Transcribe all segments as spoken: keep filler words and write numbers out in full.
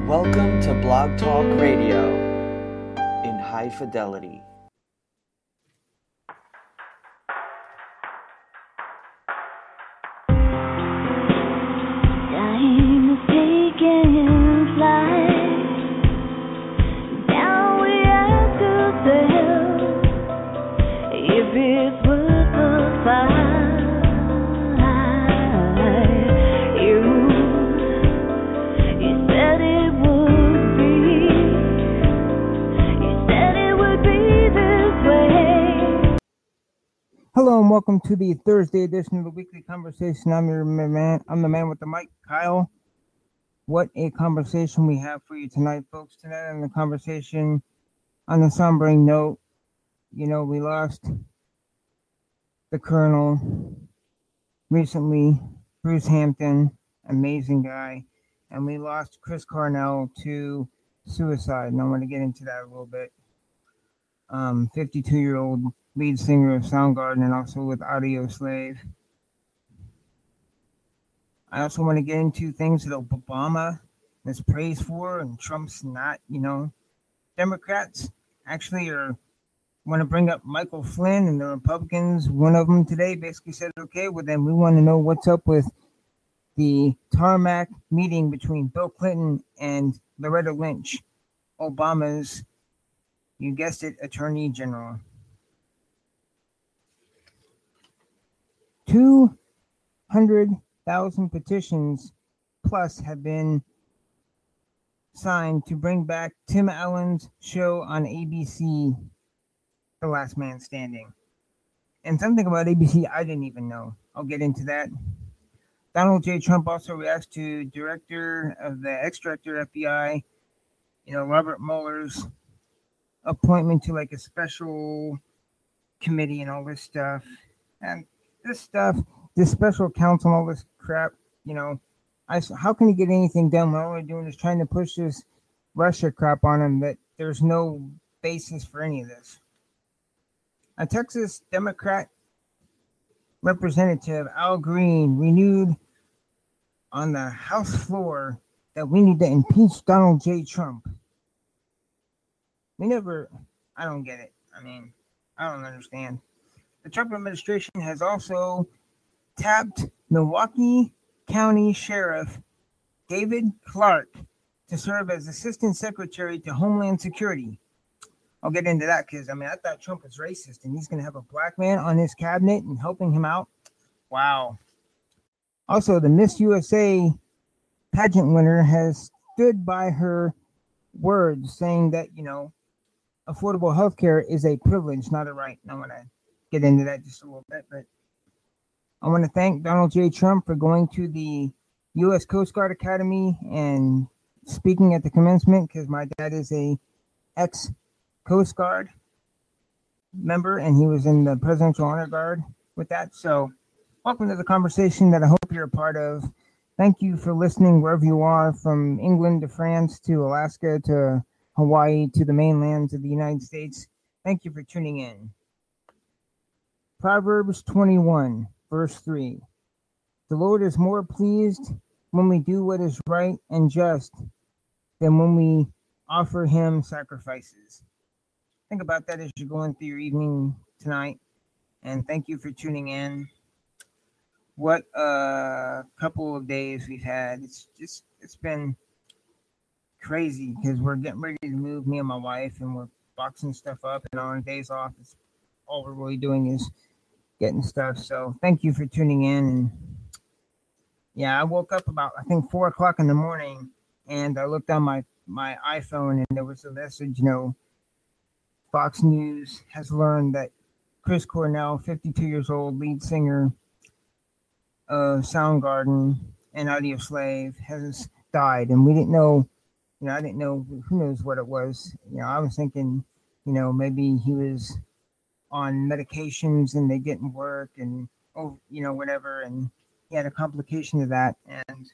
Welcome to Blog Talk Radio in high fidelity. Time is taking flight. Now we ask ourselves if it's worth the fight. You, you said it would be. You said it would be this way. Hello and welcome to the Thursday edition of the Weekly Conversation. I'm your man. I'm the man with the mic, Kyle. What a conversation we have for you tonight, folks. Tonight on the conversation, on a sombering note, you know, we lost the Colonel recently, Bruce Hampton, amazing guy, and we lost Chris Cornell to suicide, and I want to get into that a little bit. Um, fifty-two-year-old lead singer of Soundgarden and also with Audioslave. I also want to get into things that Obama is praised for and Trump's not, you know. Democrats actually are want to bring up Michael Flynn, and the Republicans, one of them today basically said, okay, well then we want to know what's up with the tarmac meeting between Bill Clinton and Loretta Lynch, Obama's, you guessed it, Attorney General. two hundred thousand petitions plus have been signed to bring back Tim Allen's show on A B C, The Last Man Standing. And something about A B C I didn't even know. I'll get into that. Donald J. Trump also reacts to director of the ex-director F B I, you know, Robert Mueller's appointment to like a special committee and all this stuff. And this stuff, this special counsel, all this crap, you know, I, how can he get anything done when all we're doing is trying to push this Russia crap on him that there's no basis for any of this? A Texas Democrat representative, Al Green, renewed on the House floor that we need to impeach Donald J. Trump. We never, I don't get it. I mean, I don't understand. The Trump administration has also tapped Milwaukee County Sheriff David Clark to serve as Assistant Secretary to Homeland Security. I'll get into that because, I mean, I thought Trump was racist and he's going to have a black man on his cabinet and helping him out. Wow. Also, the Miss U S A pageant winner has stood by her words saying that, you know, affordable health care is a privilege, not a right. And I want to get into that just a little bit, but I want to thank Donald J. Trump for going to the U S Coast Guard Academy and speaking at the commencement because my dad is a ex Coast Guard member and he was in the Presidential Honor Guard with that. So welcome to the conversation that I hope you're a part of. Thank you for listening wherever you are, from England to France to Alaska to Hawaii to the mainlands of the United States. Thank you for tuning in. Proverbs twenty-one, verse three. The Lord is more pleased when we do what is right and just than when we offer him sacrifices. Think about that as you're going through your evening tonight. And thank you for tuning in. What a couple of days we've had. It's just, it's been crazy because we're getting ready to move, me and my wife, and we're boxing stuff up. And on days off, it's all we're really doing is getting stuff. So thank you for tuning in. And yeah, I woke up about, I think, four o'clock in the morning, and I looked on my, my iPhone, and there was a message, you know, Fox News has learned that Chris Cornell, fifty-two years old, lead singer of Soundgarden and Audioslave, has died. And we didn't know, you know, I didn't know, who knows what it was. You know, I was thinking, you know, maybe he was on medications and they didn't work and, oh, you know, whatever. And he had a complication of that. And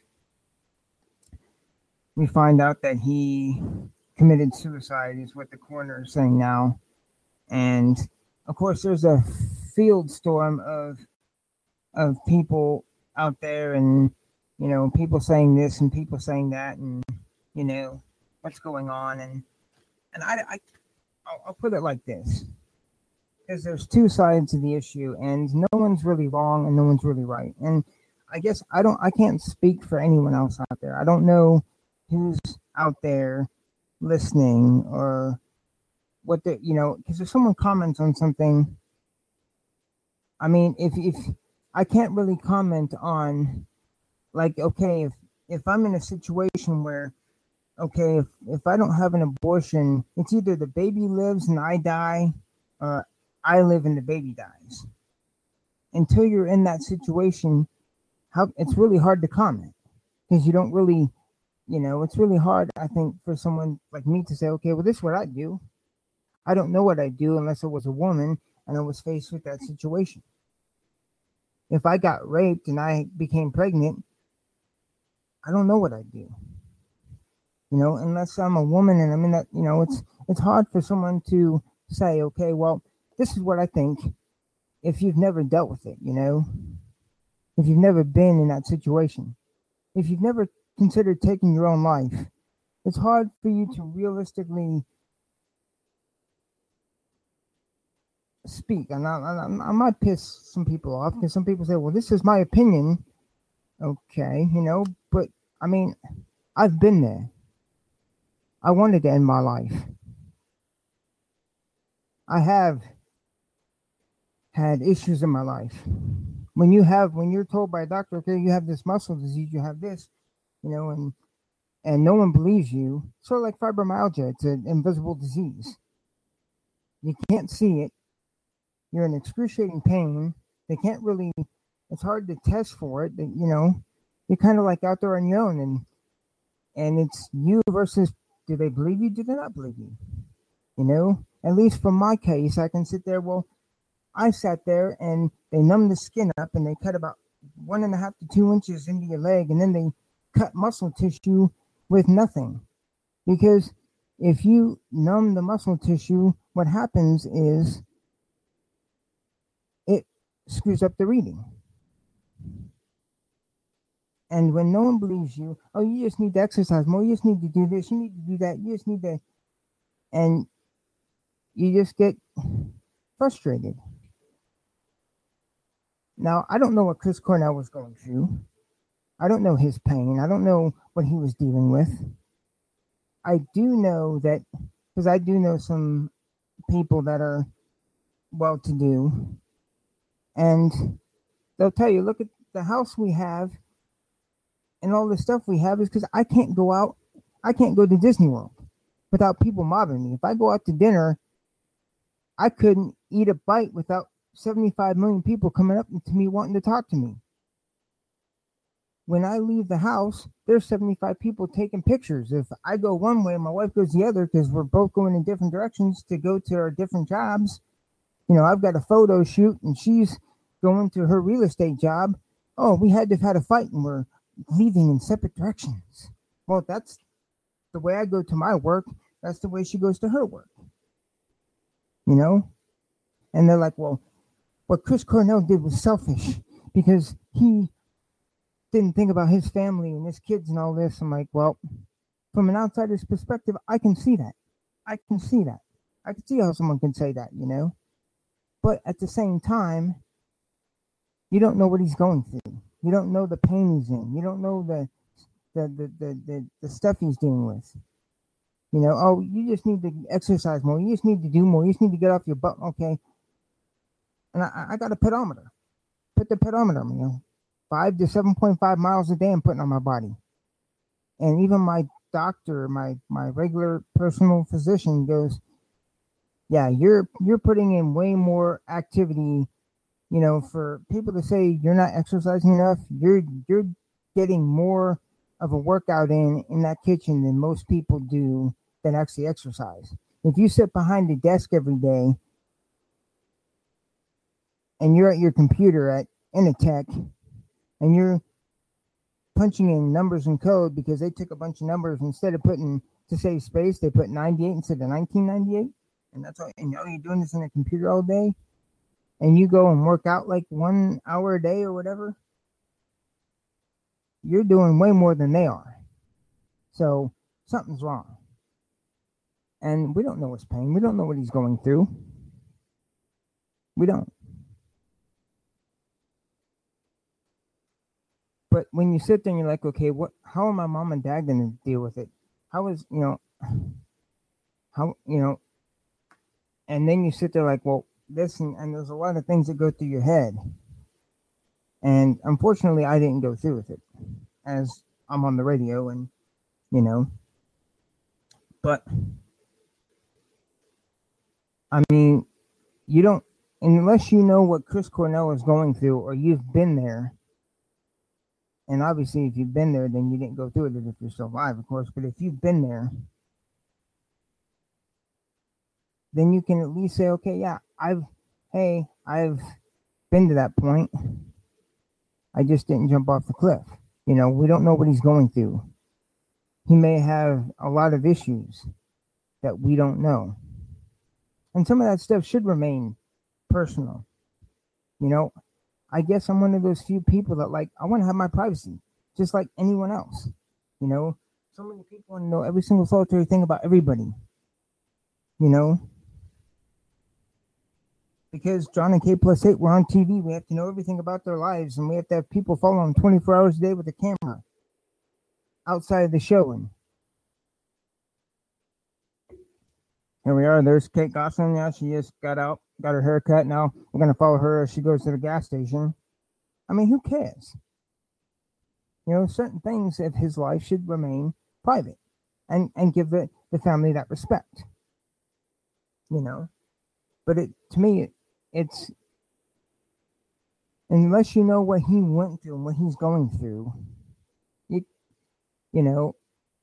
we find out that he committed suicide is what the coroner is saying now. And of course, there's a field storm of of people out there, and you know, people saying this and people saying that, and you know, what's going on. And, and I, I, I'll, I'll put it like this, because there's two sides to the issue, and no one's really wrong and no one's really right. And I guess I don't, I can't speak for anyone else out there. I don't know who's out there listening or what the, you know, because if someone comments on something, I mean, if, if I can't really comment on, like, okay, if, if I'm in a situation where, okay, if, if I don't have an abortion, it's either the baby lives and I die, or I live and the baby dies. Until you're in that situation, how it's really hard to comment, because you don't really, you know, it's really hard, I think, for someone like me to say, okay, well, this is what I do. I don't know what I do unless I was a woman and I was faced with that situation. If I got raped and I became pregnant, I don't know what I do. You know, unless I'm a woman and I'm in that, you know, it's it's hard for someone to say, okay, well, this is what I think, if you've never dealt with it, you know, if you've never been in that situation, if you've never considered taking your own life, it's hard for you to realistically speak. And I, I, I might piss some people off, because some people say, well, this is my opinion. Okay, you know, but I mean, I've been there. I wanted to end my life. I have had issues in my life. When you have, when you're told by a doctor, okay, you have this muscle disease, you have this, you know, and and no one believes you. Sort of like fibromyalgia, it's an invisible disease. You can't see it. You're in excruciating pain. They can't really, it's hard to test for it. You know, you're kind of like out there on your own, and and it's you versus, do they believe you? Do they not believe you? You know, at least from my case, I can sit there. Well, I sat there and they numbed the skin up and they cut about one and a half to two inches into your leg, and then they cut muscle tissue with nothing. Because if you numb the muscle tissue, what happens is it screws up the reading. And when no one believes you, oh, you just need to exercise more, you just need to do this, you need to do that, you just need to, and you just get frustrated. Now, I don't know what Chris Cornell was going through. I don't know his pain. I don't know what he was dealing with. I do know that, because I do know some people that are well-to-do, and they'll tell you, look at the house we have and all the stuff we have is because I can't go out. I can't go to Disney World without people mobbing me. If I go out to dinner, I couldn't eat a bite without seventy-five million people coming up to me wanting to talk to me. When I leave the house, there's seventy-five people taking pictures. If I go one way, my wife goes the other, because we're both going in different directions to go to our different jobs. You know, I've got a photo shoot and she's going to her real estate job. Oh, we had to have had a fight and we're leaving in separate directions. Well, that's the way I go to my work. That's the way she goes to her work. You know? And they're like, well, what Chris Cornell did was selfish because he didn't think about his family and his kids and all this. I'm like, well, from an outsider's perspective, I can see that. I can see that. I can see how someone can say that, you know? But at the same time, you don't know what he's going through. You don't know the pain he's in. You don't know the the the the, the, the stuff he's dealing with. You know, oh, you just need to exercise more. You just need to do more. You just need to get off your butt. Okay. And I, I got a pedometer. Put the pedometer on me, you know, five to seven point five miles a day I'm putting on my body. And even my doctor, my my regular personal physician goes, yeah, you're you're putting in way more activity. You know, for people to say you're not exercising enough, you're you're getting more of a workout in in that kitchen than most people do that actually exercise. If you sit behind a desk every day and you're at your computer at Initech and you're punching in numbers and code because they took a bunch of numbers, instead of putting to save space, they put ninety-eight instead of nineteen ninety-eight, and that's all, and all you're doing is in a computer all day, and you go and work out like one hour a day or whatever, you're doing way more than they are. So something's wrong. And we don't know his pain. We don't know what he's going through. We don't. But when you sit there and you're like, okay, what? How are my mom and dad going to deal with it? How is, you know, how, you know, and then you sit there like, well, this, and, and there's a lot of things that go through your head. And unfortunately, I didn't go through with it, as I'm on the radio and, you know, but I mean, you don't, unless you know what Chris Cornell is going through, or you've been there. And obviously, if you've been there, then you didn't go through it if you're still alive, of course. But if you've been there, then you can at least say, okay, yeah, I've, hey, I've been to that point. I just didn't jump off the cliff. You know, we don't know what he's going through. He may have a lot of issues that we don't know. And some of that stuff should remain personal. You know, I guess I'm one of those few people that, like, I want to have my privacy, just like anyone else. You know, so many people want to know every single solitary thing about everybody. You know, because John and K plus eight, we're on T V. We have to know everything about their lives, and we have to have people follow them twenty-four hours a day with a camera outside of the show. And here we are. There's Kate Gosselin. Yeah, she just got out, got her hair cut. Now we're going to follow her as she goes to the gas station. I mean, who cares? You know, certain things of his life should remain private, and, and give the, the family that respect. You know, but it to me, it, it's, unless you know what he went through and what he's going through, you, you know,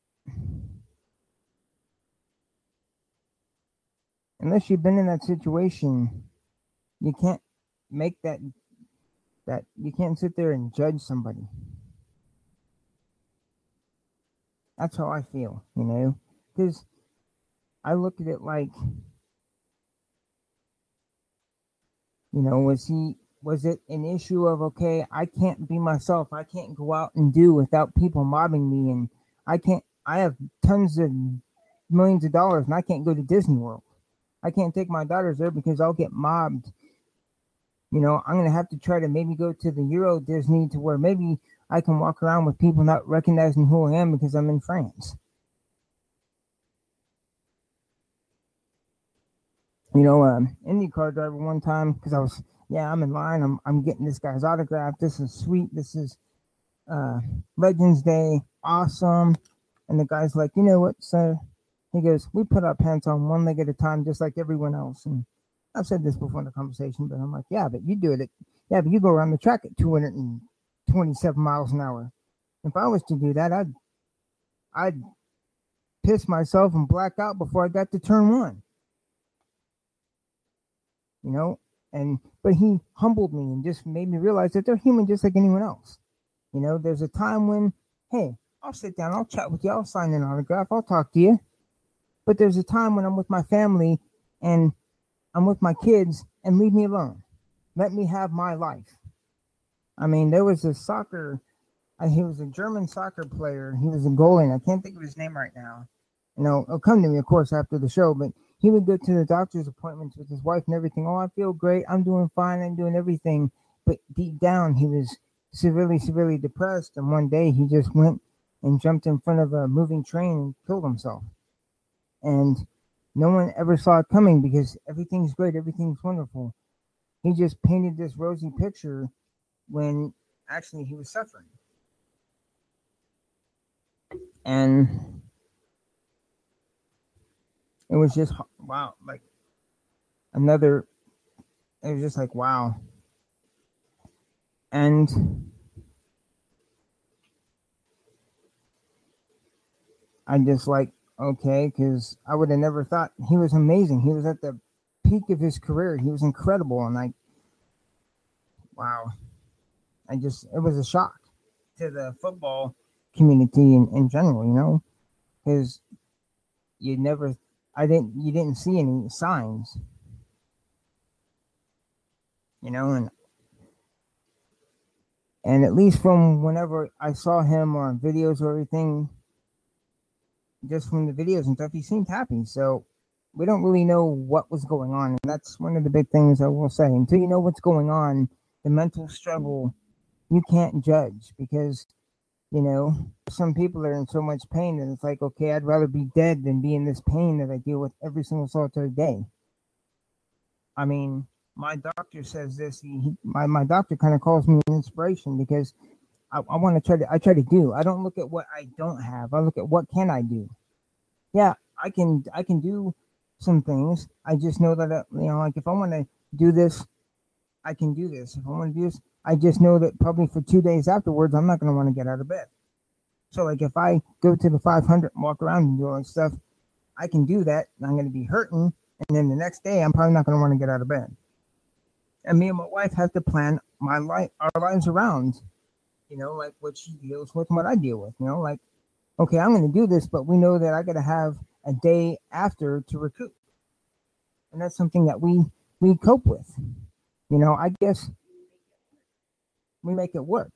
unless you've been in that situation, you can't make that, that you can't sit there and judge somebody. That's how I feel, you know, because I look at it like, you know, was he, was it an issue of, okay, I can't be myself. I can't go out and do without people mobbing me. And I can't, I have tons of millions of dollars and I can't go to Disney World. I can't take my daughters there because I'll get mobbed. You know, I'm going to have to try to maybe go to the Euro Disney to where maybe I can walk around with people not recognizing who I am because I'm in France. You know, um, IndyCar driver one time, because I was, yeah, I'm in line. I'm I'm getting this guy's autograph. This is sweet. This is uh, Legends Day. Awesome. And the guy's like, you know what, sir? He goes, we put our pants on one leg at a time, just like everyone else. And I've said this before in the conversation, but I'm like, yeah, but you do it. At, yeah, but you go around the track at two hundred twenty-seven miles an hour. If I was to do that, I'd, I'd piss myself and black out before I got to turn one. You know, and but he humbled me and just made me realize that they're human just like anyone else. You know, there's a time when, hey, I'll sit down, I'll chat with you, I'll sign an autograph, I'll talk to you. But there's a time when I'm with my family and I'm with my kids, and leave me alone. Let me have my life. I mean, there was a soccer, uh, he was a German soccer player. He was a goalie, and I can't think of his name right now. You know, it'll come to me, of course, after the show, but he would go to the doctor's appointments with his wife and everything. Oh, I feel great. I'm doing fine. I'm doing everything. But deep down, he was severely, severely depressed. And one day he just went and jumped in front of a moving train and killed himself. And no one ever saw it coming because everything's great. Everything's wonderful. He just painted this rosy picture when actually he was suffering. And it was just, wow, like another, it was just like, wow. And I just like, okay, because I would have never thought, he was amazing. He was at the peak of his career. He was incredible. And like, wow. I just, it was a shock to the football community in, in general, you know, because you never, I didn't, you didn't see any signs, you know, and, and at least from whenever I saw him or on videos or everything, just from the videos and stuff, he seemed happy. So we don't really know what was going on, and that's one of the big things I will say. Until you know what's going on, the mental struggle, you can't judge because you know some people are in so much pain that it's like, okay, I'd rather be dead than be in this pain that I deal with every single solitary day. I mean, my doctor says this. He, he, my my doctor kind of calls me an inspiration because I, I want to try to I try to do. I don't look at what I don't have. I look at what can I do. Yeah, I can I can do some things. I just know that uh, you know, like if I want to do this, I can do this. If I want to do this, I just know that probably for two days afterwards, I'm not going to want to get out of bed. So like if I go to the five hundred and walk around and do all that stuff, I can do that. And I'm going to be hurting, and then the next day, I'm probably not going to want to get out of bed. And me and my wife have to plan my life, our lives around, you know, like what she deals with and what I deal with. You know, like okay, I'm going to do this, but we know that I got to have a day after to recoup. And that's something that we we cope with. You know, I guess we make it work.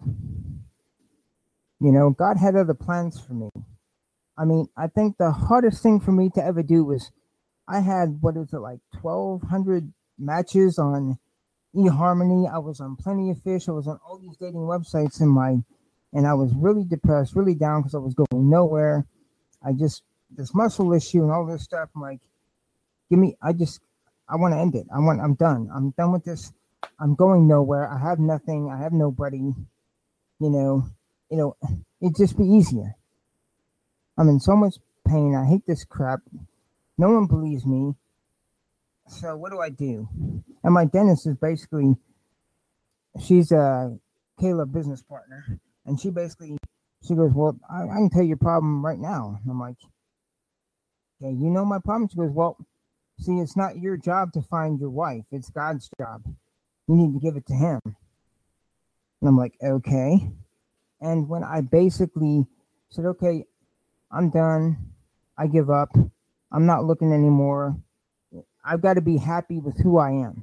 You know, God had other plans for me. I mean, I think the hardest thing for me to ever do was I had, what is it, like twelve hundred matches on eHarmony. I was on Plenty of Fish. I was on all these dating websites in my, and I was really depressed, really down because I was going nowhere. I just, this muscle issue and all this stuff. I'm like, give me, I just, I want to end it. I want, I'm done. I'm done with this. I'm going nowhere. I have nothing. I have nobody. You know, you know, it'd just be easier. I'm in so much pain. I hate this crap. No one believes me. So what do I do? And my dentist is basically, she's a Kayla business partner. And she basically, she goes, well, I, I can tell you your problem right now. And I'm like, okay, you know my problem? She goes, well, see, it's not your job to find your wife. It's God's job. You need to give it to him. And I'm like, okay. And when I basically said, okay, I'm done. I give up. I'm not looking anymore. I've got to be happy with who I am.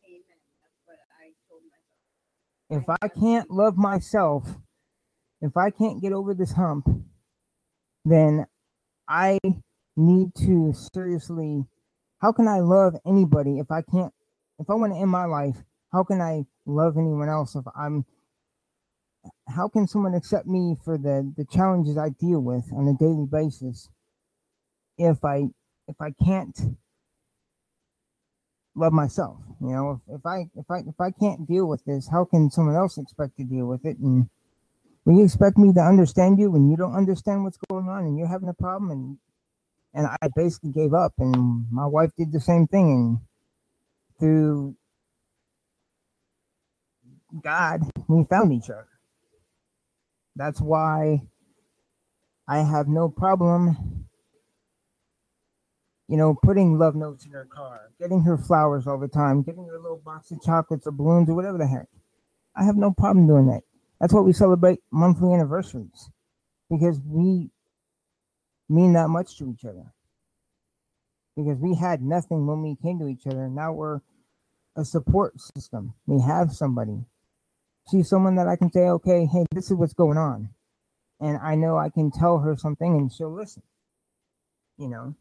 If I can't love myself, if I can't get over this hump, then I need to seriously, how can I love anybody if I can't, if I want to end my life, how can I love anyone else if I'm, how can someone accept me for the, the challenges I deal with on a daily basis if I, if I can't love myself? You know, if, if I, if I, if I can't deal with this, how can someone else expect to deal with it? And when you expect me to understand you when you don't understand what's going on and you're having a problem, and and I basically gave up, and my wife did the same thing, and through God, we found each other. That's why I have no problem, you know, putting love notes in her car, getting her flowers all the time, getting her a little box of chocolates or balloons or whatever the heck. I have no problem doing that. That's why we celebrate monthly anniversaries, because we mean that much to each other. Because we had nothing when we came to each other, and now we're a support system. We have somebody. She's someone that I can say, okay, hey, this is what's going on. And I know I can tell her something and she'll listen, you know.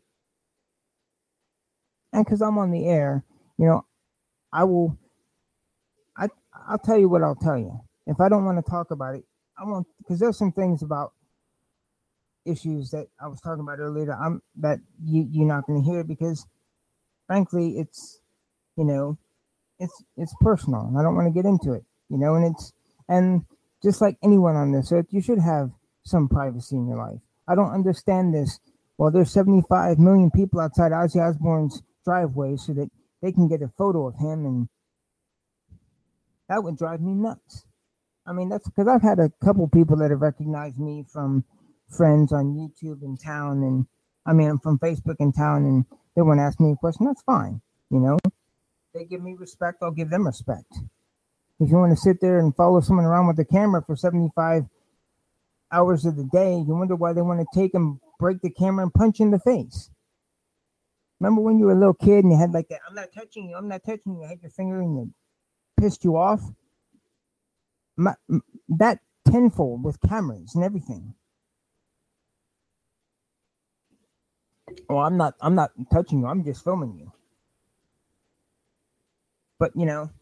And because I'm on the air, you know, I will, I, I'll tell you what I'll tell you. If I don't want to talk about it, I won't, because there's some things about issues that I was talking about earlier that I'm that you you're not going to hear, because frankly it's, you know, it's it's personal and I don't want to get into it, you know. And it's, and just like anyone on this earth, you should have some privacy in your life. I don't understand this. Well, there's seventy-five million people outside Ozzy Osbourne's driveway so that they can get a photo of him, and that would drive me nuts. I mean, that's because I've had a couple people that have recognized me from friends on YouTube in town, and I mean, I'm from Facebook in town, and they want to ask me a question. That's fine, you know. They give me respect, I'll give them respect. If you want to sit there and follow someone around with a camera for seventy-five hours of the day, you wonder why they want to take and break the camera and punch you in the face. Remember when you were a little kid and you had like that, I'm not touching you, I'm not touching you, you had your finger and you pissed you off? My, that tenfold with cameras and everything. Well, I'm not. I'm not touching you. I'm just filming you. But you know,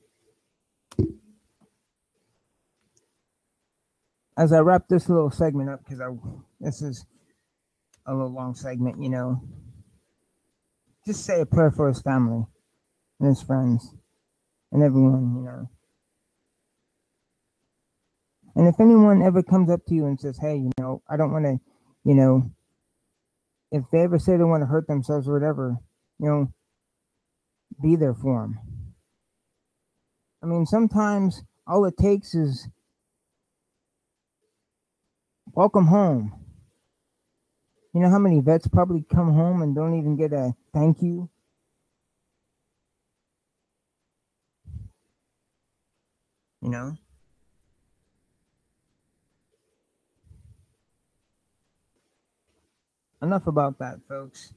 as I wrap this little segment up, because I this is a little long segment, you know, just say a prayer for his family and his friends and everyone, you know. And if anyone ever comes up to you and says, "Hey, you know, I don't want to," you know, if they ever say they want to hurt themselves or whatever, you know, be there for them. I mean, sometimes all it takes is welcome home. You know how many vets probably come home and don't even get a thank you? You know? Enough about that, folks.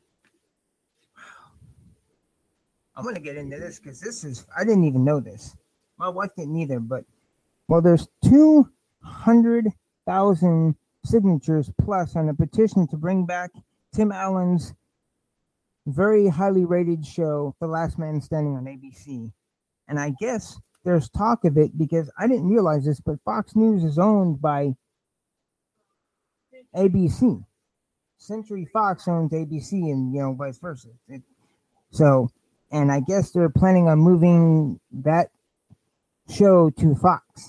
I'm going to get into this because this is, I didn't even know this. My wife didn't either, but, well, there's two hundred thousand signatures plus on a petition to bring back Tim Allen's very highly rated show, The Last Man Standing on A B C. And I guess there's talk of it because I didn't realize this, but Fox News is owned by A B C. Century Fox owns A B C and, you know, vice versa. It, so, and I guess they're planning on moving that show to Fox.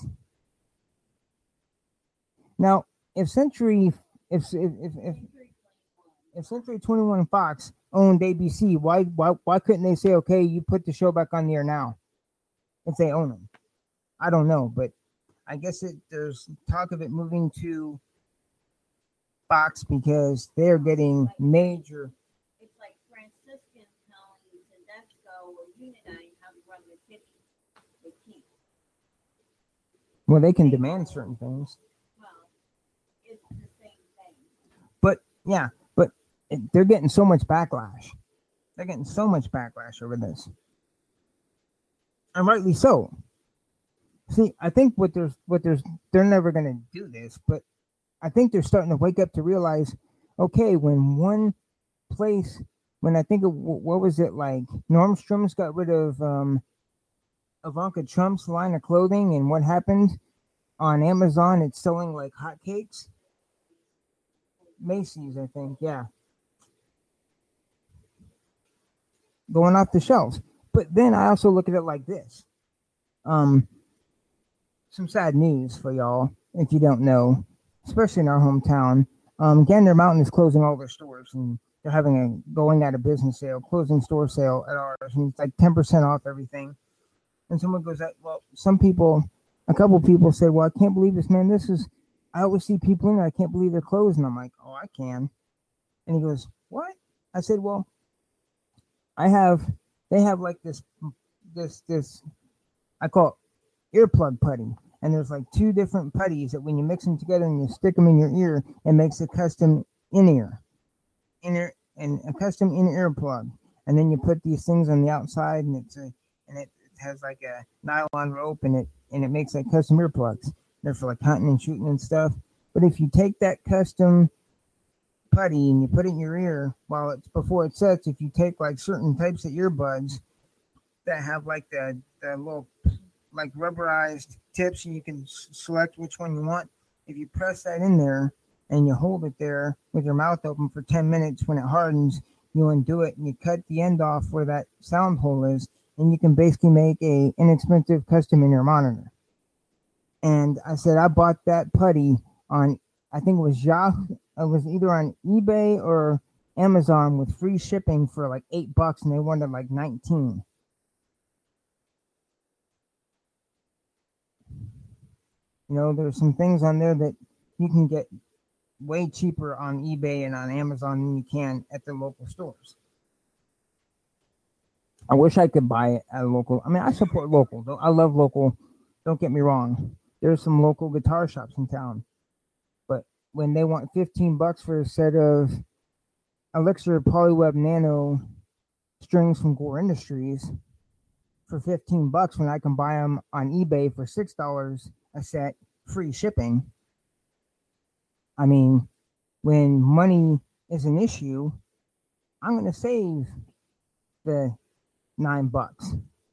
Now, if Century, if if if if, if Century twenty-one Fox owned A B C, why why why couldn't they say, okay, you put the show back on the air now? If they own them, I don't know, but I guess it, there's talk of it moving to Fox because they're getting major. It's like Franciscan County, Tedesco, or Unidine have run the city. They keep. Well, they can demand certain things. Well, it's the same thing. But yeah, but it, they're getting so much backlash. They're getting so much backlash over this, and rightly so. See, I think what there's what there's they're never going to do this, but I think they're starting to wake up to realize, okay, when one place, when I think of what was it like, Nordstrom's got rid of um, Ivanka Trump's line of clothing, and what happened on Amazon? It's selling like hotcakes. Macy's, I think, yeah, going off the shelves. But then I also look at it like this. Um, some sad news for y'all, if you don't know, especially in our hometown. Um, Gander Mountain is closing all their stores, and they're having a going out of business sale, closing store sale at ours, and it's like ten percent off everything. And someone goes, well, some people, a couple people said, well, I can't believe this, man. This is, I always see people in there. I can't believe they're closed. And I'm like, oh, I can. And he goes, what? I said, well, I have, they have like this, this, this, I call it earplug putty. And there's like two different putties that when you mix them together and you stick them in your ear, it makes a custom in-ear, in-ear, and a custom in-ear plug. And then you put these things on the outside, and it's a, and it has like a nylon rope, and it and it makes like custom earplugs. They're for like hunting and shooting and stuff. But if you take that custom putty and you put it in your ear while it's before it sets, if you take like certain types of earbuds that have like the the little like rubberized tips, and you can s- select which one you want. If you press that in there and you hold it there with your mouth open for ten minutes, when it hardens, you undo it and you cut the end off where that sound hole is, and you can basically make a inexpensive custom in your monitor. And I said I bought that putty on, I think it was Yahoo, it was either on eBay or Amazon with free shipping for like eight bucks, and they wanted like nineteen. You know, there's some things on there that you can get way cheaper on eBay and on Amazon than you can at the local stores. I wish I could buy it at a local. I mean, I support local. I love local. Don't get me wrong. There's some local guitar shops in town. But when they want fifteen bucks for a set of Elixir Polyweb Nano strings from Gore Industries for fifteen bucks, when I can buy them on eBay for six dollars a set, free shipping. I mean, when money is an issue, I'm going to save the nine bucks.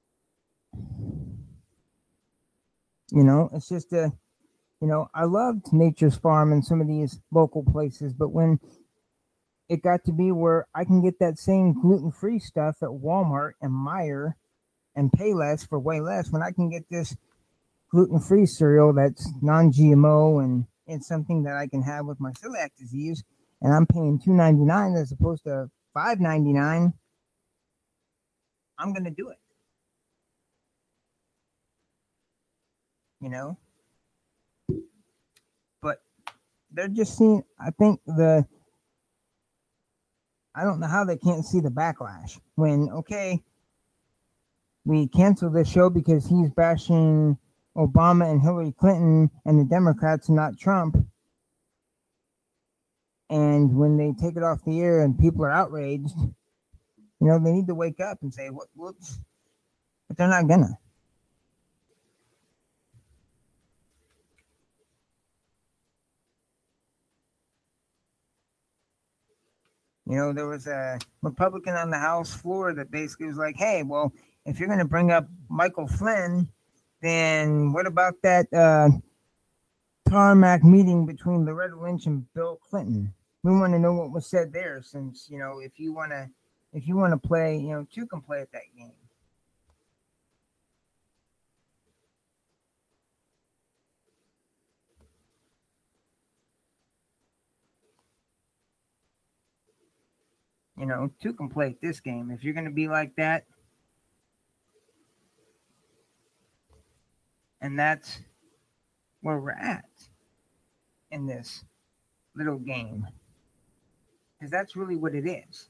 You know, it's just a, you know, I loved Nature's Farm and some of these local places, but when it got to be where I can get that same gluten-free stuff at Walmart and Meijer and pay less for way less, when I can get this gluten-free cereal that's non-G M O and it's something that I can have with my celiac disease, and I'm paying two ninety-nine as opposed to five ninety-nine, I'm gonna do it. You know, but they're just seeing. I think the. I don't know how they can't see the backlash when okay, we cancel this show because he's bashing Obama and Hillary Clinton and the Democrats and not Trump. And when they take it off the air and people are outraged, you know, they need to wake up and say, "What? Whoops!" But they're not gonna. You know, there was a Republican on the House floor that basically was like, "Hey, well, if you're gonna bring up Michael Flynn, then what about that uh, tarmac meeting between Loretta Lynch and Bill Clinton? We want to know what was said there, since you know, if you want to, if you want to play, you know, two can play at that game." You know, two can play at this game. If you're going to be like that, and that's where we're at in this little game, because that's really what it is.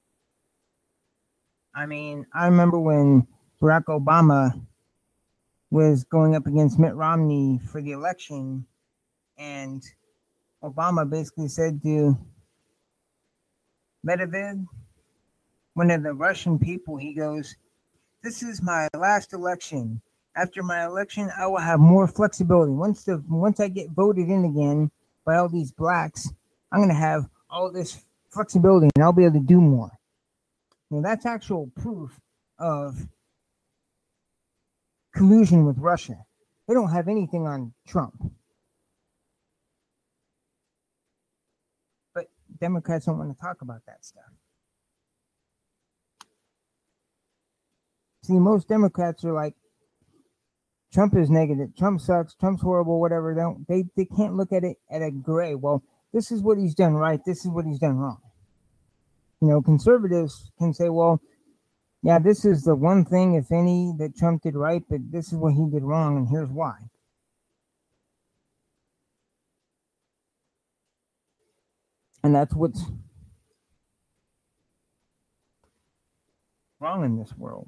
I mean, I remember when Barack Obama was going up against Mitt Romney for the election, and Obama basically said to Medvedev, one of the Russian people, he goes, "This is my last election. After my election, I will have more flexibility. Once the once I get voted in again by all these blacks, I'm going to have all this flexibility and I'll be able to do more." You know, that's actual proof of collusion with Russia. They don't have anything on Trump. But Democrats don't want to talk about that stuff. See, most Democrats are like, Trump is negative, Trump sucks, Trump's horrible, whatever. They don't, they, they can't look at it at a gray. Well, this is what he's done right, this is what he's done wrong. You know, conservatives can say, well, yeah, this is the one thing, if any, that Trump did right, but this is what he did wrong, and here's why. And that's what's wrong in this world.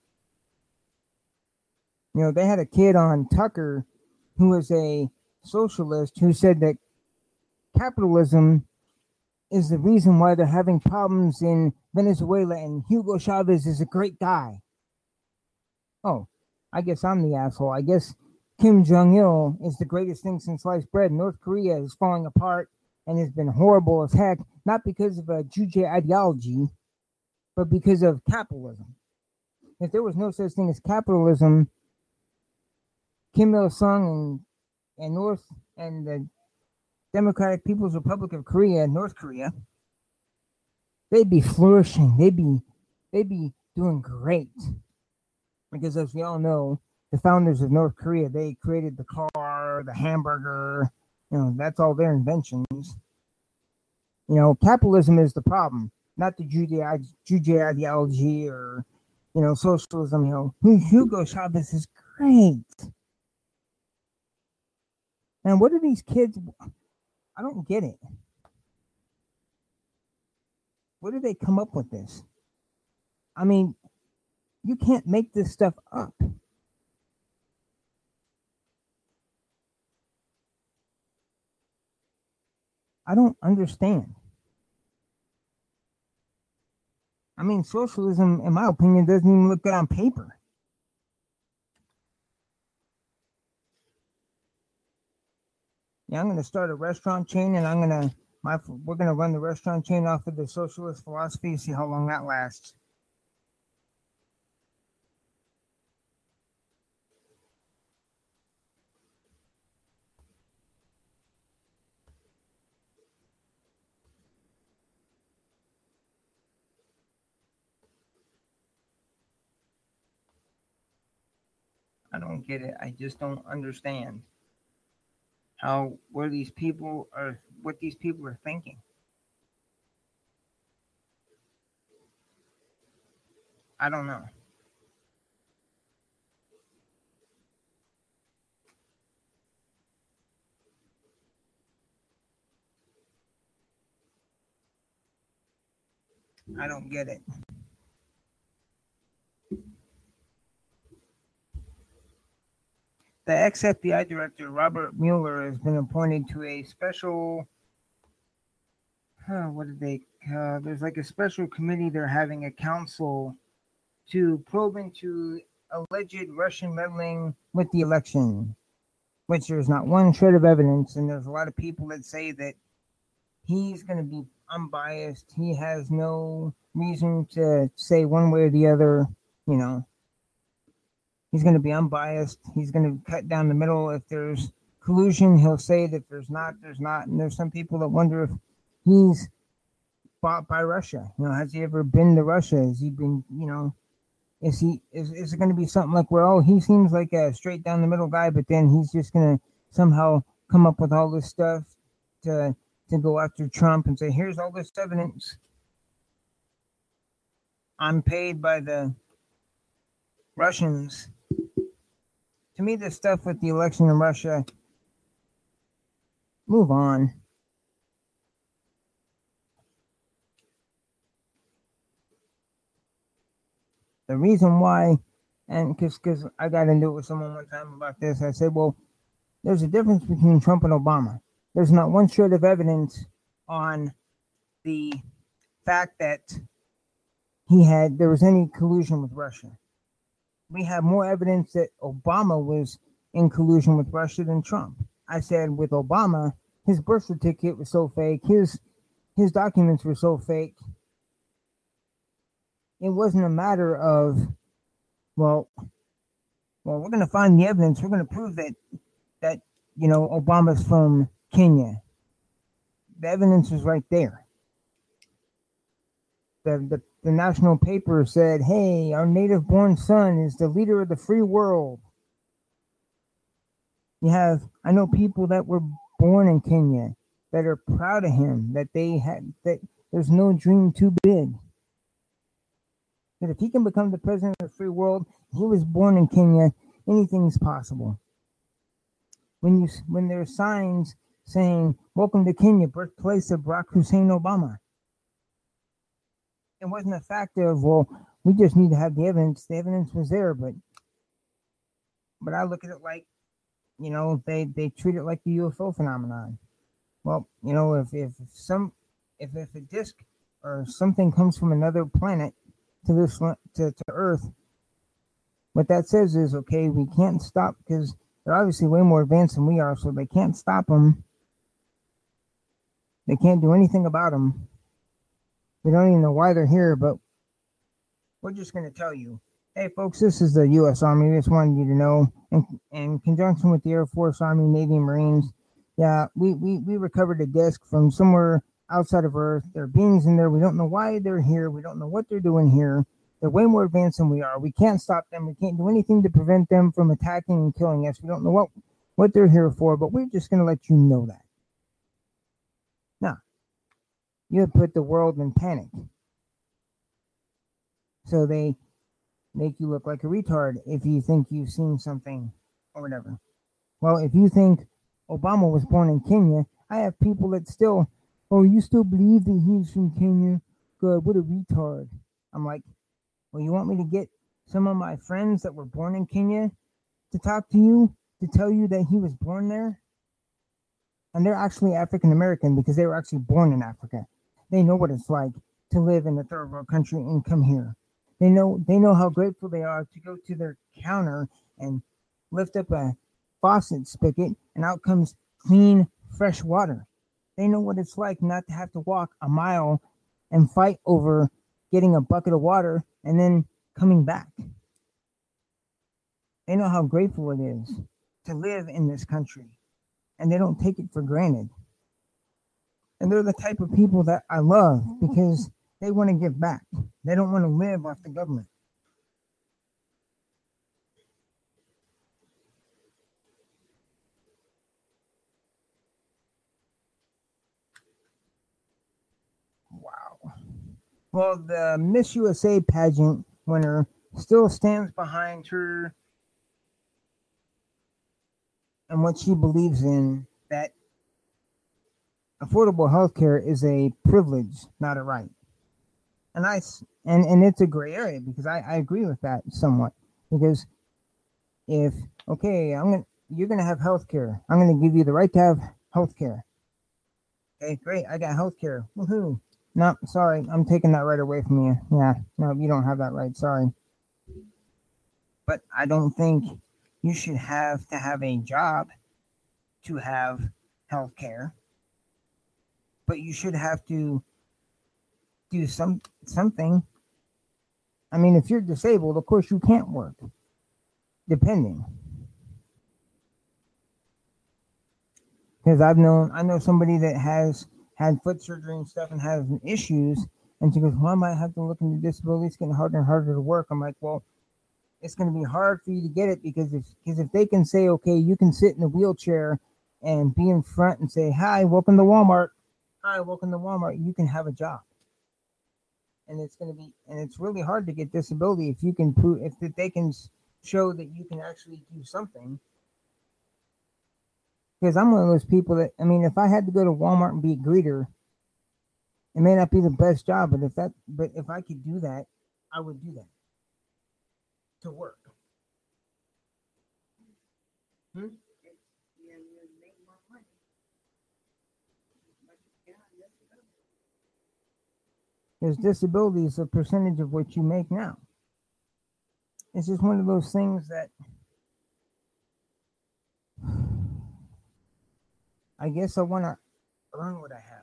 You know, they had a kid on Tucker who was a socialist who said that capitalism is the reason why they're having problems in Venezuela, and Hugo Chavez is a great guy. Oh, I guess I'm the asshole. I guess Kim Jong-il is the greatest thing since sliced bread. North Korea is falling apart and has been horrible as heck, not because of a Juche ideology, but because of capitalism. If there was no such thing as capitalism, Kim Il-sung and, and North and the Democratic People's Republic of Korea, North Korea, they'd be flourishing. They'd be they'd be doing great. Because as we all know, the founders of North Korea, they created the car, the hamburger, you know, that's all their inventions. You know, capitalism is the problem, not the Juche ideology or, you know, socialism. You know, Hugo Chavez is great. And what are these kids? I don't get it. Where did they come up with this? I mean, you can't make this stuff up. I don't understand. I mean, socialism, in my opinion, doesn't even look good on paper. Yeah, I'm going to start a restaurant chain, and I'm going to My, we're going to run the restaurant chain off of the socialist philosophy, see how long that lasts. I don't get it. I just don't understand how where these people are, what these people are thinking. I don't know. I don't get it. The ex-F B I director Robert Mueller has been appointed to a special. Uh, what did they? Uh, there's like a special committee. They're having a council to probe into alleged Russian meddling with the election, which there's not one shred of evidence, and there's a lot of people that say that he's going to be unbiased. He has no reason to say one way or the other. You know, he's going to be unbiased. He's going to cut down the middle. If there's collusion, he'll say that there's not, there's not. And there's some people that wonder if he's bought by Russia. You know, has he ever been to Russia? Has he been, you know, is he, is, is it going to be something like where, oh, he seems like a straight down the middle guy, but then he's just going to somehow come up with all this stuff to, to go after Trump and say, here's all this evidence. I'm paid by the Russians. To me, this stuff with the election in Russia, move on. The reason why, and because because I got into it with someone one time about this, I said, well, there's a difference between Trump and Obama. There's not one shred of evidence on the fact that he had there was any collusion with Russia. We have more evidence that Obama was in collusion with Russia than Trump. I said with Obama, his birth certificate was so fake, his his documents were so fake. It wasn't a matter of, well, well, we're going to find the evidence. We're going to prove that that you know Obama's from Kenya. The evidence was right there. The, the the national paper said, hey, our native-born son is the leader of the free world. You have, I know people that were born in Kenya that are proud of him, that they had, that there's no dream too big. That if he can become the president of the free world, he was born in Kenya, anything's possible. When you when there are signs saying, welcome to Kenya, birthplace of Barack Hussein Obama. It wasn't a fact of, well, we just need to have the evidence. The evidence was there, but but I look at it like, you know, they, they treat it like the U F O phenomenon. Well, you know, if, if some if, if a disc or something comes from another planet to this to, to Earth, what that says is, okay, we can't stop because they're obviously way more advanced than we are, so they can't stop them. They can't do anything about them. We don't even know why they're here, but we're just going to tell you, hey, folks, this is the U S Army. We just wanted you to know, in, in conjunction with the Air Force, Army, Navy, and Marines, yeah, we, we, we recovered a disc from somewhere outside of Earth. There are beings in there. We don't know why they're here. We don't know what they're doing here. They're way more advanced than we are. We can't stop them. We can't do anything to prevent them from attacking and killing us. We don't know what, what they're here for, but we're just going to let you know that. Now, you have put the world in panic. So they make you look like a retard if you think you've seen something or whatever. Well, if you think Obama was born in Kenya, I have people that still, oh, you still believe that he's from Kenya? God, what a retard. I'm like, well, you want me to get some of my friends that were born in Kenya to talk to you, to tell you that he was born there? And they're actually African American because they were actually born in Africa. They know what it's like to live in a third world country and come here. They know they know how grateful they are to go to their counter and lift up a faucet spigot and out comes clean, fresh water. They know what it's like not to have to walk a mile and fight over getting a bucket of water and then coming back. They know how grateful it is to live in this country, and they don't take it for granted. And they're the type of people that I love because they want to give back. They don't want to live off the government. Wow. Well, the Miss U S A pageant winner still stands behind her and what she believes in, that affordable health care is a privilege, not a right. And I and, and it's a gray area because I, I agree with that somewhat. Because if okay, I'm gonna you're gonna have health care. I'm gonna give you the right to have health care. Okay, great, I got health care. Woohoo. No, sorry, I'm taking that right away from you. Yeah, no, you don't have that right, sorry. But I don't think you should have to have a job to have health care. But you should have to do some something. I mean, if you're disabled, of course you can't work. Depending. Because I've known I know somebody that has had foot surgery and stuff and has issues, and she goes, well, I might have to look into disability. It's getting harder and harder to work. I'm like, well, it's going to be hard for you to get it because if because if they can say, okay, you can sit in a wheelchair and be in front and say, hi, welcome to Walmart. Hi, welcome to Walmart. You can have a job. And it's going to be, and it's really hard to get disability if you can prove, if they can show that you can actually do something. Because I'm one of those people that, I mean, if I had to go to Walmart and be a greeter, it may not be the best job, but if that, but if I could do that, I would do that to work. Hmm? Yeah, you make more money. But yeah, that's good. Because disability is a percentage of what you make now. It's just one of those things that I guess I want to earn what I have.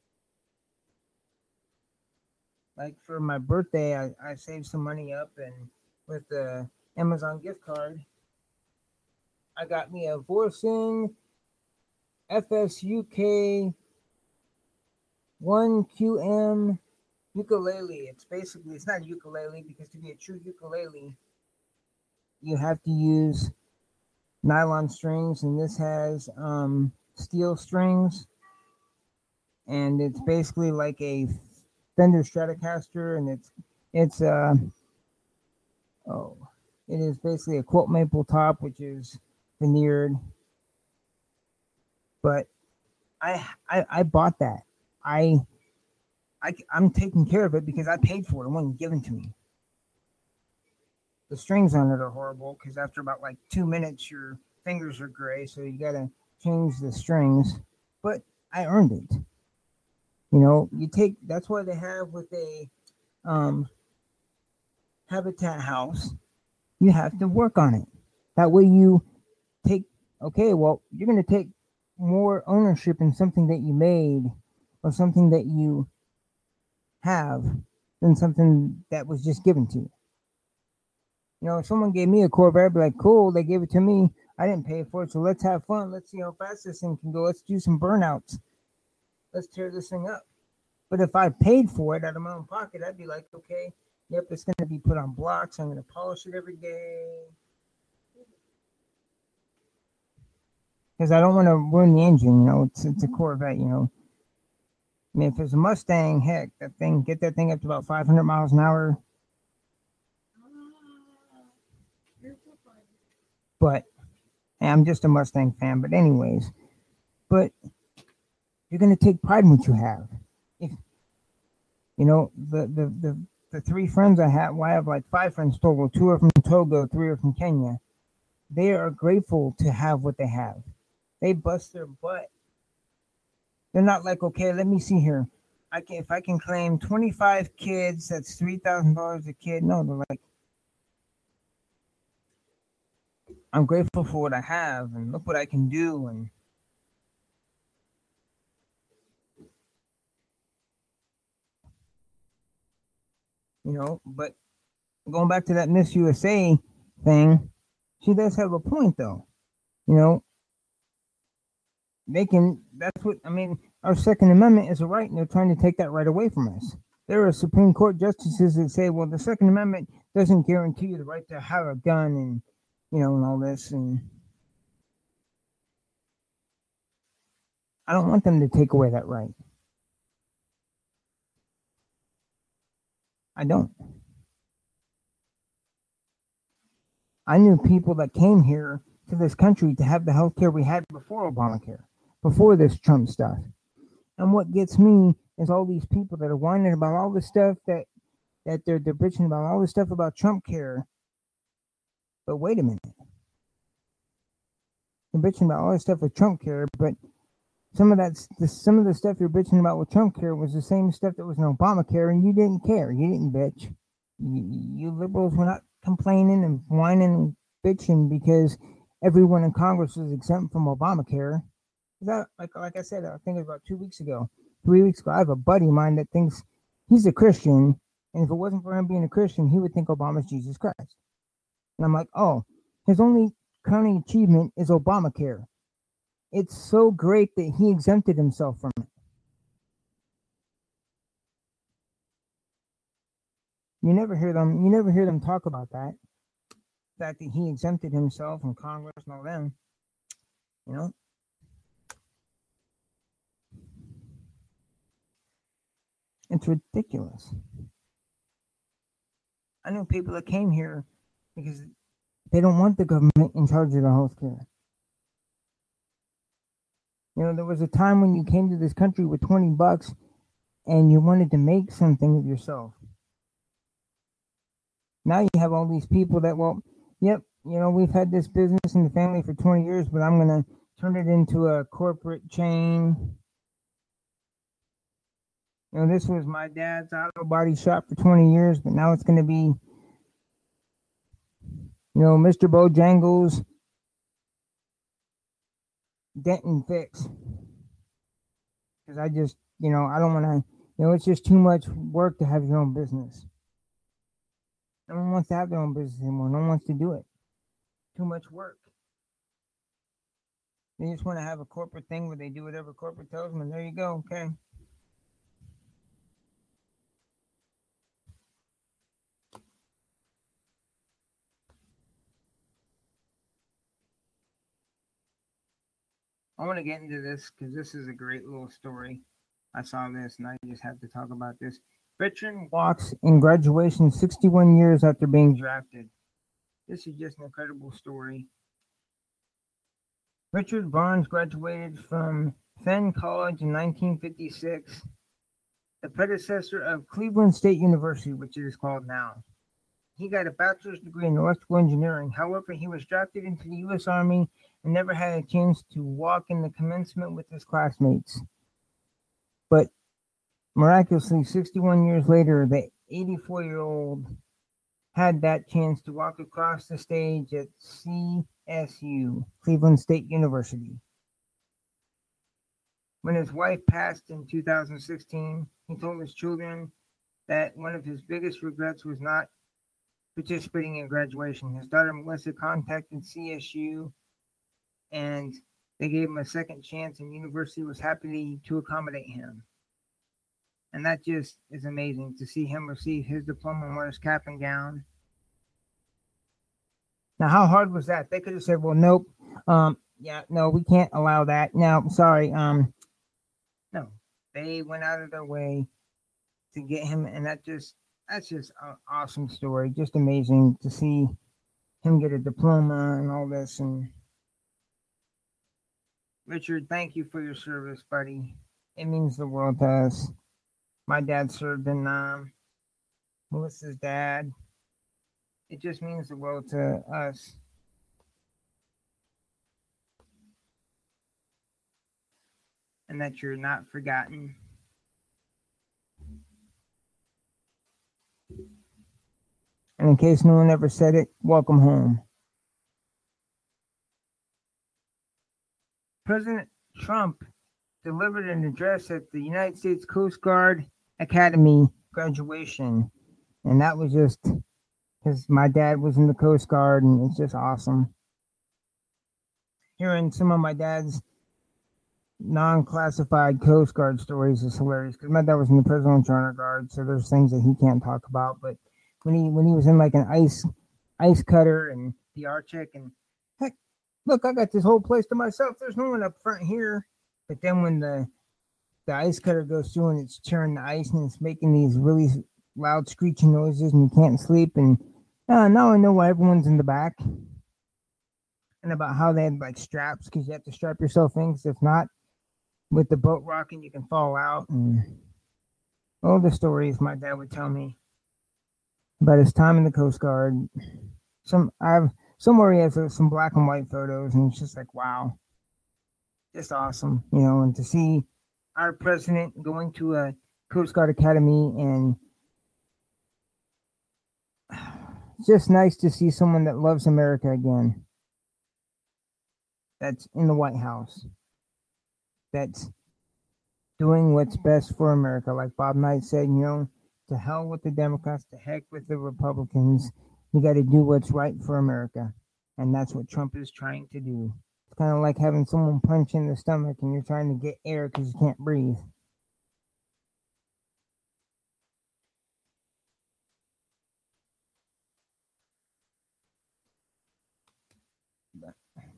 Like for my birthday, I, I saved some money up, and with the Amazon gift card, I got me a Vorsing F S U K one Q M ukulele. It's basically, it's not a ukulele because to be a true ukulele, you have to use nylon strings, and this has um, steel strings, and it's basically like a Fender Stratocaster, and it's it's uh oh, it is basically a quilt maple top, which is veneered. But I I, I bought that. I, I I'm taking care of it because I paid for it. It wasn't given to me. The strings on it are horrible because after about like two minutes, your fingers are gray, so you gotta change the strings. But I earned it. You know, you take that's why they have with a um, habitat house, you have to work on it. That way you take okay, well, you're gonna take more ownership in something that you made or something that you have than something that was just given to you. You know, if someone gave me a Corvette, I'd be like, cool, they gave it to me. I didn't pay for it, so let's have fun. Let's see how fast this thing can go. Let's do some burnouts. Let's tear this thing up. But if I paid for it out of my own pocket, I'd be like, okay, yep, it's going to be put on blocks. I'm going to polish it every day. Because I don't want to ruin the engine, you know. It's, it's a Corvette, you know. I mean, if it's a Mustang, heck, that thing, get that thing up to about five hundred miles an hour. But hey, I'm just a Mustang fan. But anyways, but you're going to take pride in what you have. If you know the the the, the three friends I have, well, I have like five friends total. Two are from Togo, three are from Kenya. They are grateful to have what they have. They bust their butt. They're not like, okay, let me see here. I can if I can claim twenty-five kids, that's three thousand dollars a kid. No, they're like, I'm grateful for what I have, and look what I can do, and you know. But going back to that Miss U S A thing, she does have a point, though. You know, they can. That's what I mean. Our Second Amendment is a right, and they're trying to take that right away from us. There are Supreme Court justices that say, "Well, the Second Amendment doesn't guarantee you the right to have a gun," and you know, and all this. And I don't want them to take away that right. I don't. I knew people that came here to this country to have the health care we had before Obamacare, before this Trump stuff. And what gets me is all these people that are whining about all the stuff that, that they're, they're bitching about, all the stuff about Trump care. But wait a minute. They're bitching about all this stuff with Trump care, but some of that, some of the stuff you're bitching about with Trump care was the same stuff that was in Obamacare, and you didn't care. You didn't bitch. You, you liberals were not complaining and whining and bitching because everyone in Congress was exempt from Obamacare. That, like, like I said, I think it was about two weeks ago, three weeks ago. I have a buddy of mine that thinks he's a Christian, and if it wasn't for him being a Christian, he would think Obama's Jesus Christ. And I'm like, oh, his only crowning achievement is Obamacare. It's so great that he exempted himself from it. You never hear them. You never hear them talk about that. The fact that he exempted himself from Congress and all them. You know. It's ridiculous. I know people that came here because they don't want the government in charge of the health care. You know, there was a time when you came to this country with twenty bucks and you wanted to make something of yourself. Now you have all these people that, well, yep, you know, we've had this business in the family for twenty years, but I'm going to turn it into a corporate chain. You know, this was my dad's auto body shop for twenty years, but now it's going to be, you know, Mister Bojangles Dent and Fix. Because I just, you know, I don't want to, you know, it's just too much work to have your own business. No one wants to have their own business anymore. No one wants to do it. Too much work. They just want to have a corporate thing where they do whatever corporate tells them, and there you go, okay. I want to get into this because this is a great little story. I saw this and I just have to talk about this. Veteran walks in graduation sixty-one years after being drafted. This is just an incredible story. Richard Barnes graduated from Fenn College in nineteen fifty-six, the predecessor of Cleveland State University, which it is called now. He got a bachelor's degree in electrical engineering. However, he was drafted into the U S Army and never had a chance to walk in the commencement with his classmates. But miraculously, sixty-one years later, the eighty-four-year-old had that chance to walk across the stage at C S U, Cleveland State University. When his wife passed in two thousand sixteen, he told his children that one of his biggest regrets was not participating in graduation. His daughter Melissa contacted C S U and they gave him a second chance, and university was happy to accommodate him. And that just is amazing to see him receive his diploma and wear his cap and gown. Now, how hard was that? They could have said, well, nope. Um, yeah, no, we can't allow that. No, sorry. Um, no, they went out of their way to get him. And that just, that's just an awesome story. Just amazing to see him get a diploma and all this. And Richard, thank you for your service, buddy. It means the world to us. My dad served in um, Melissa's dad. It just means the world to us. And that you're not forgotten. And in case no one ever said it, welcome home. President Trump delivered an address at the United States Coast Guard Academy graduation. And that was just because my dad was in the Coast Guard, and it's just awesome. Hearing some of my dad's non-classified Coast Guard stories is hilarious because my dad was in the Presidential Honor Guard, so there's things that he can't talk about. But when he when he was in like an ice ice cutter and the Arctic, and heck, look, I got this whole place to myself. There's no one up front here. But then when the the ice cutter goes through and it's tearing the ice and it's making these really loud screeching noises and you can't sleep, and uh, now I know why everyone's in the back. And about how they had like straps because you have to strap yourself in, because if not, with the boat rocking, you can fall out. And all the stories my dad would tell me about his time in the Coast Guard. Some I've somewhere he has uh, some black and white photos, and it's just like, wow, just awesome, you know. And to see our president going to a Coast Guard Academy, and it's just nice to see someone that loves America again. That's in the White House. That's doing what's best for America. Like Bob Knight said, you know, to hell with the Democrats, to heck with the Republicans. You got to do what's right for America. And that's what Trump is trying to do. It's kind of like having someone punch in the stomach and you're trying to get air because you can't breathe. But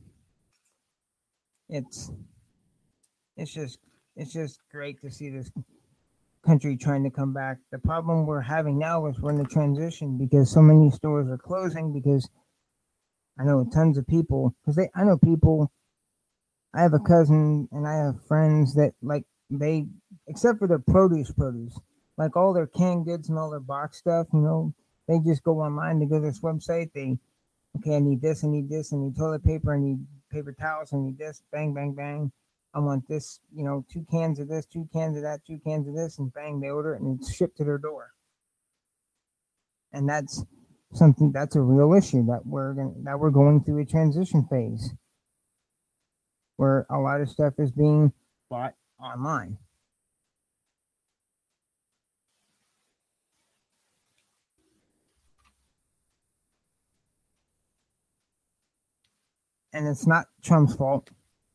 it's it's just it's just great to see this country trying to come back. The problem we're having now is we're in the transition because so many stores are closing, because I know tons of people, because they I know people, I have a cousin and I have friends that like they, except for their produce produce, like all their canned goods and all their box stuff, you know, they just go online, they go to this website, they, okay, I need this, I need this, I need toilet paper, I need paper towels, I need this, bang, bang, bang. I want this, you know, two cans of this, two cans of that, two cans of this, and bang, they order it and it's shipped to their door. And that's something that's a real issue that we're gonna, that we're going through a transition phase where a lot of stuff is being bought online. And it's not Trump's fault.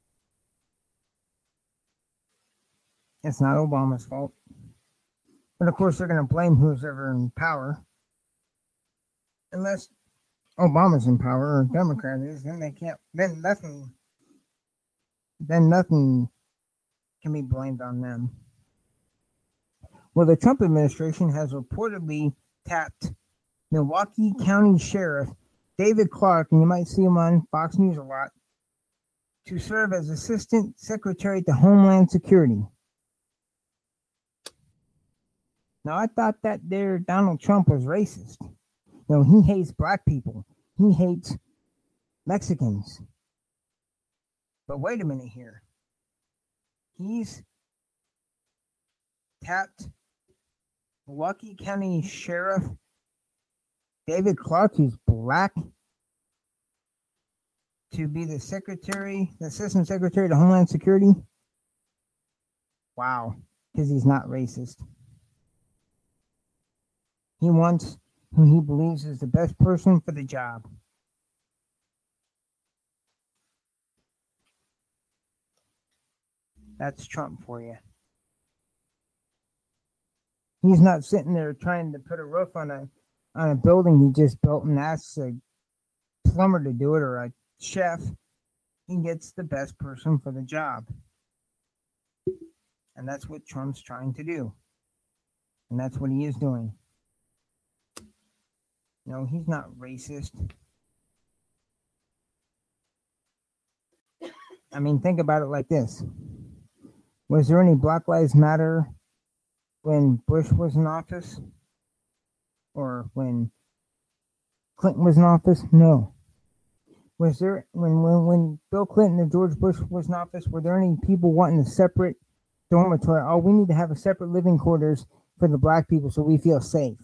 It's not Obama's fault. But of course, they're going to blame who's ever in power. Unless Obama's in power or Democrat is, then they can't, then nothing, then nothing can be blamed on them. Well, the Trump administration has reportedly tapped Milwaukee County Sheriff David Clark, and you might see him on Fox News a lot, to serve as Assistant Secretary to Homeland Security. Now, I thought that there Donald Trump was racist. You know, he hates black people. He hates Mexicans. But wait a minute here. He's tapped Milwaukee County Sheriff David Clark, who's black, to be the secretary, the Assistant Secretary to Homeland Security. Wow, because he's not racist. He wants who he believes is the best person for the job. That's Trump for you. He's not sitting there trying to put a roof on a on a building he just built and asks a plumber to do it or a chef. He gets the best person for the job. And that's what Trump's trying to do. And that's what he is doing. No, he's not racist. I mean, think about it like this. Was there any Black Lives Matter when Bush was in office? Or when Clinton was in office? No. Was there, when, when, when Bill Clinton and George Bush was in office, were there any people wanting a separate dormitory? Oh, we need to have a separate living quarters for the black people so we feel safe.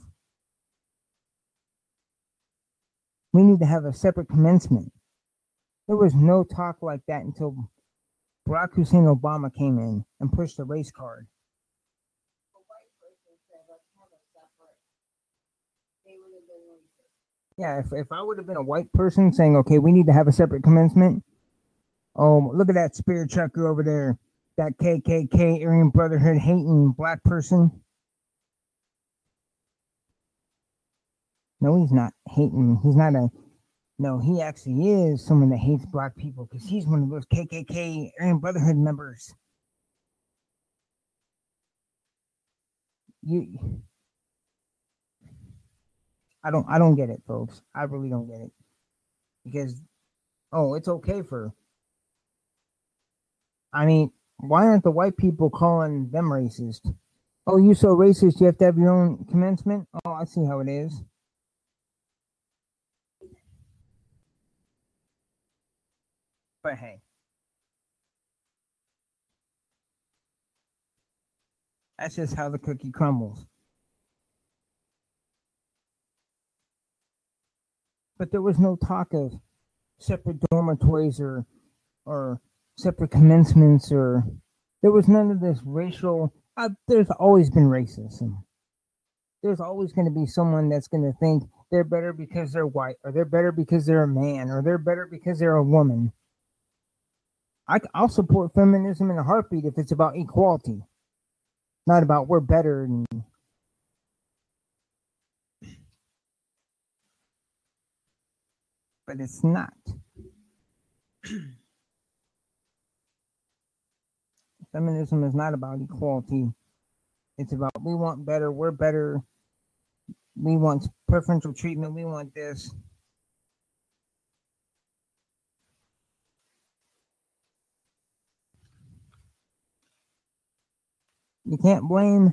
We need to have a separate commencement. There was no talk like that until Barack Hussein Obama came in and pushed the race card. A white person said, let's have a separate racist. Yeah, if, if I would have been a white person saying, okay, we need to have a separate commencement. Oh, look at that spirit chucker over there. That K K K, Aryan Brotherhood hating black person. No, he's not hating. He's not a. No, he actually is someone that hates black people because he's one of those K K K, Aryan Brotherhood members. You. I don't. I don't get it, folks. I really don't get it. Because, oh, it's okay for. I mean, why aren't the white people calling them racist? Oh, you so racist, you have to have your own commencement? Oh, I see how it is. But hey. That's just how the cookie crumbles. But there was no talk of separate dormitories or or separate commencements, or there was none of this racial. Uh, there's always been racism. There's always going to be someone that's going to think they're better because they're white, or they're better because they're a man, or they're better because they're a woman. I, I'll support feminism in a heartbeat if it's about equality, not about we're better. And, but it's not. Feminism is not about equality. It's about we want better, we're better, we want preferential treatment, we want this. You can't blame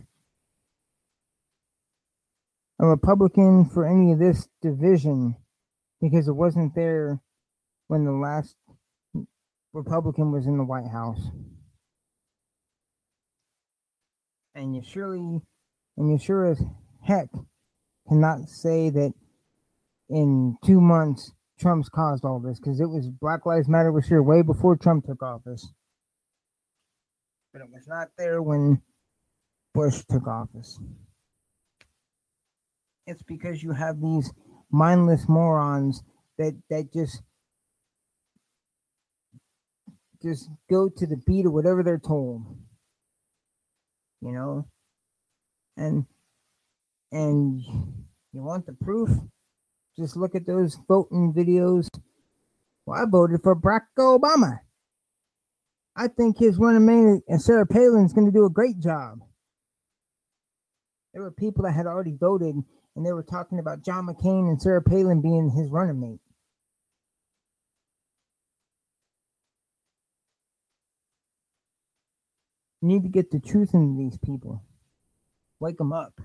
a Republican for any of this division because it wasn't there when the last Republican was in the White House. And you surely, and you sure as heck cannot say that in two months Trump's caused all this, because it was Black Lives Matter was here way before Trump took office. But it was not there when Bush took office. It's because you have these mindless morons that, that just just go to the beat of whatever they're told. You know? And and you want the proof? Just look at those voting videos. Well, I voted for Barack Obama. I think his running mate and Sarah Palin's going to do a great job. There were people that had already voted, and they were talking about John McCain and Sarah Palin being his running mate. You need to get the truth into these people. Wake them up.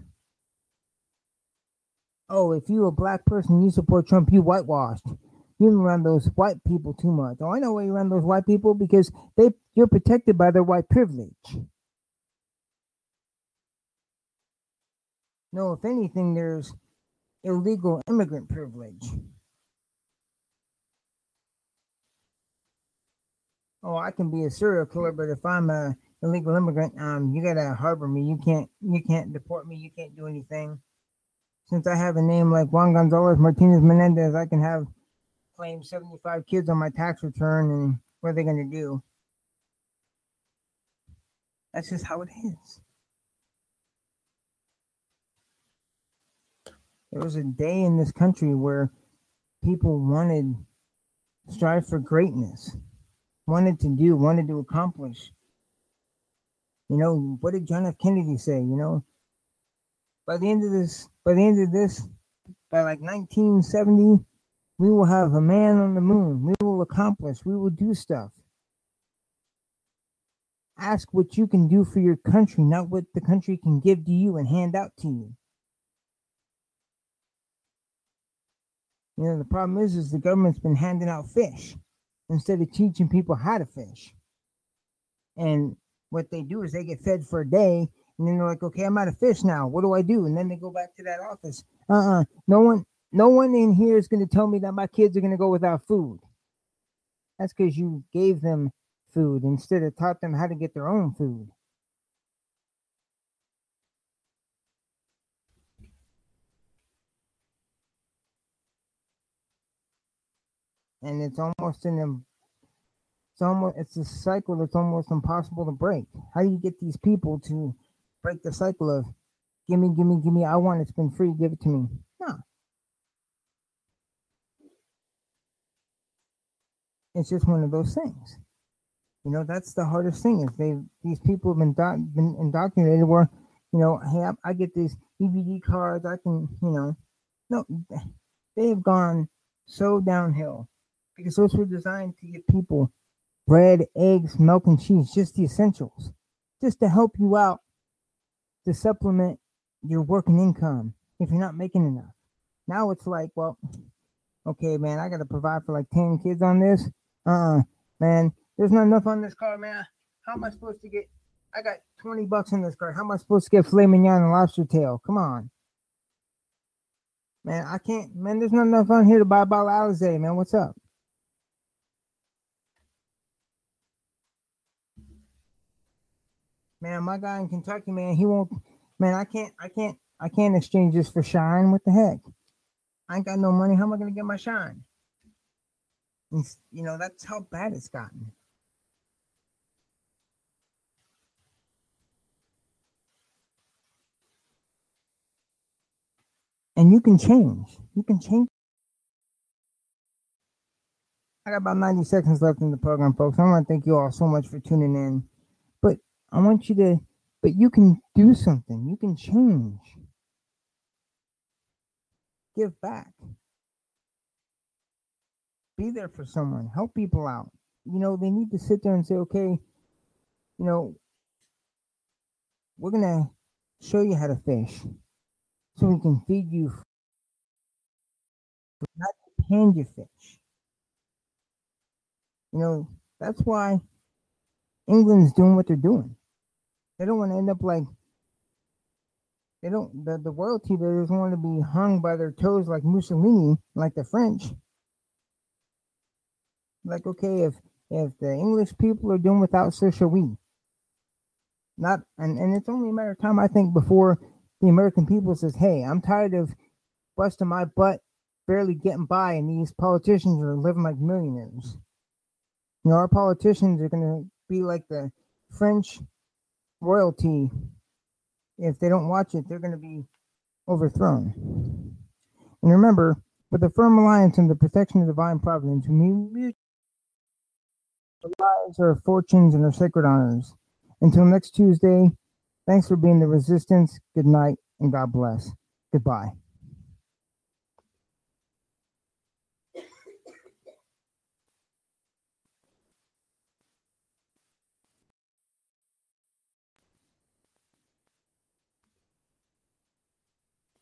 Oh, if you're a black person, you support Trump, you whitewashed. You around those white people too much. Oh, I know why you around those white people, because they you're protected by their white privilege. No, if anything, there's illegal immigrant privilege. Oh, I can be a serial killer, but if I'm a illegal immigrant, um, you gotta harbor me. You can't, you can't deport me. You can't do anything. Since I have a name like Juan Gonzalez Martinez Menendez, I can have claim seventy-five kids on my tax return, and what are they gonna do? That's just how it is. There was a day in this country where people wanted strive for greatness, wanted to do, wanted to accomplish. You know, what did John F. Kennedy say? You know, by the end of this, by the end of this, by like nineteen seventy, we will have a man on the moon. We will accomplish. We will do stuff. Ask what you can do for your country, not what the country can give to you and hand out to you. You know, the problem is, is the government's been handing out fish instead of teaching people how to fish. And what they do is they get fed for a day, and then they're like, okay, I'm out of fish now. What do I do? And then they go back to that office. Uh-uh. No one, no one in here is going to tell me that my kids are going to go without food. That's because you gave them food instead of taught them how to get their own food. and it's almost an im- it's almost it's a cycle that's almost impossible to break. How do you get these people to break the cycle of gimme, gimme, gimme? I want it. It's been free. Give it to me. No, it's just one of those things. You know, that's the hardest thing is they these people have been do- been indoctrinated where, you know, hey, I, I get these D V D cards. I can, you know, no, they have gone so downhill because those were designed to get people bread, eggs, milk, and cheese, just the essentials, just to help you out to supplement your working income if you're not making enough. Now it's like, well, okay, man, I got to provide for like ten kids on this. Uh, uh man, there's not enough on this card, man. How am I supposed to get? I got twenty bucks in this card. How am I supposed to get filet mignon and lobster tail? Come on, man. I can't, man. There's not enough on here to buy a bottle of Alizé, man. What's up? Man, my guy in Kentucky, man, he won't. Man, I can't, I can't, I can't exchange this for shine. What the heck? I ain't got no money. How am I gonna get my shine? And, you know, that's how bad it's gotten. And you can change. You can change. I got about ninety seconds left in the program, folks. I want to thank you all so much for tuning in. But I want you to, but you can do something. You can change. Give back. Be there for someone. Help people out. You know, they need to sit there and say, okay, you know, we're going to show you how to fish so we can feed you, not hand you fish. You know, that's why England's doing what they're doing. They don't want to end up like, they don't, the, the royalty there doesn't want to be hung by their toes like Mussolini, like the French. Like, okay, if if the English people are doing without, so shall we. Not, and, and it's only a matter of time, I think, before the American people says, hey, I'm tired of busting my butt, barely getting by, and these politicians are living like millionaires. You know, our politicians are going to be like the French royalty. If they don't watch it, they're going to be overthrown. And remember, with a firm alliance and the protection of divine providence, we our lives, our fortunes, and our sacred honors. Until next Tuesday, thanks for being the resistance. Good night, and God bless. Goodbye.